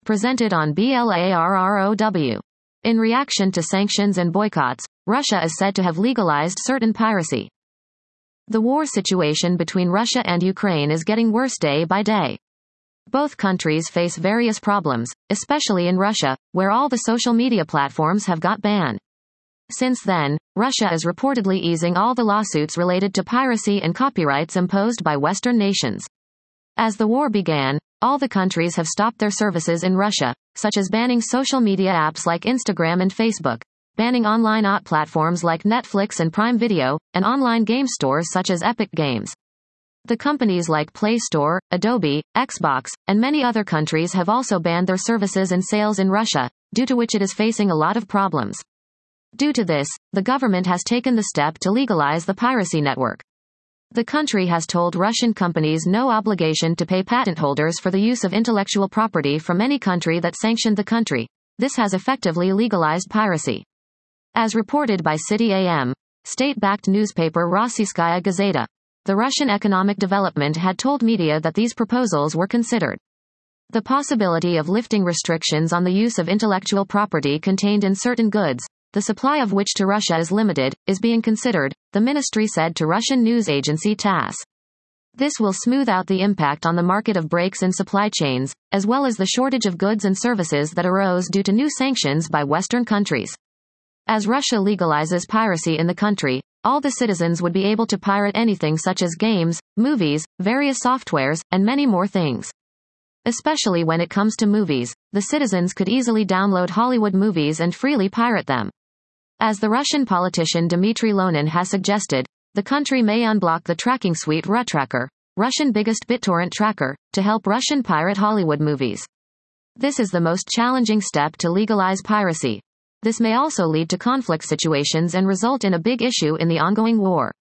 presented on BLARROW. In reaction to sanctions and boycotts, Russia is said to have legalized certain piracy. The war situation between Russia and Ukraine is getting worse day by day. Both countries face various problems, especially in Russia, where all the social media platforms have got banned. Since then, Russia is reportedly easing all the lawsuits related to piracy and copyrights imposed by Western nations. As the war began, all the countries have stopped their services in Russia, such as banning social media apps like Instagram and Facebook, banning online OTT platforms like Netflix and Prime Video, and online game stores such as Epic Games. The companies like Play Store, Adobe, Xbox, and many other countries have also banned their services and sales in Russia, due to which it is facing a lot of problems. Due to this, the government has taken the step to legalize the piracy network. The country has told Russian companies no obligation to pay patent holders for the use of intellectual property from any country that sanctioned the country. This has effectively legalized piracy. As reported by City AM, state-backed newspaper Rossiyskaya Gazeta, the Russian Economic Development had told media that these proposals were considered. The possibility of lifting restrictions on the use of intellectual property contained in certain goods, the supply of which to Russia is limited, is being considered, the ministry said to Russian news agency TASS. This will smooth out the impact on the market of breaks in supply chains, as well as the shortage of goods and services that arose due to new sanctions by Western countries. As Russia legalizes piracy in the country, all the citizens would be able to pirate anything such as games, movies, various softwares, and many more things. Especially when it comes to movies, the citizens could easily download Hollywood movies and freely pirate them. As the Russian politician Dmitry Lonin has suggested, the country may unblock the tracking suite RUTracker, Russian biggest BitTorrent tracker, to help Russian pirate Hollywood movies. This is the most challenging step to legalize piracy. This may also lead to conflict situations and result in a big issue in the ongoing war.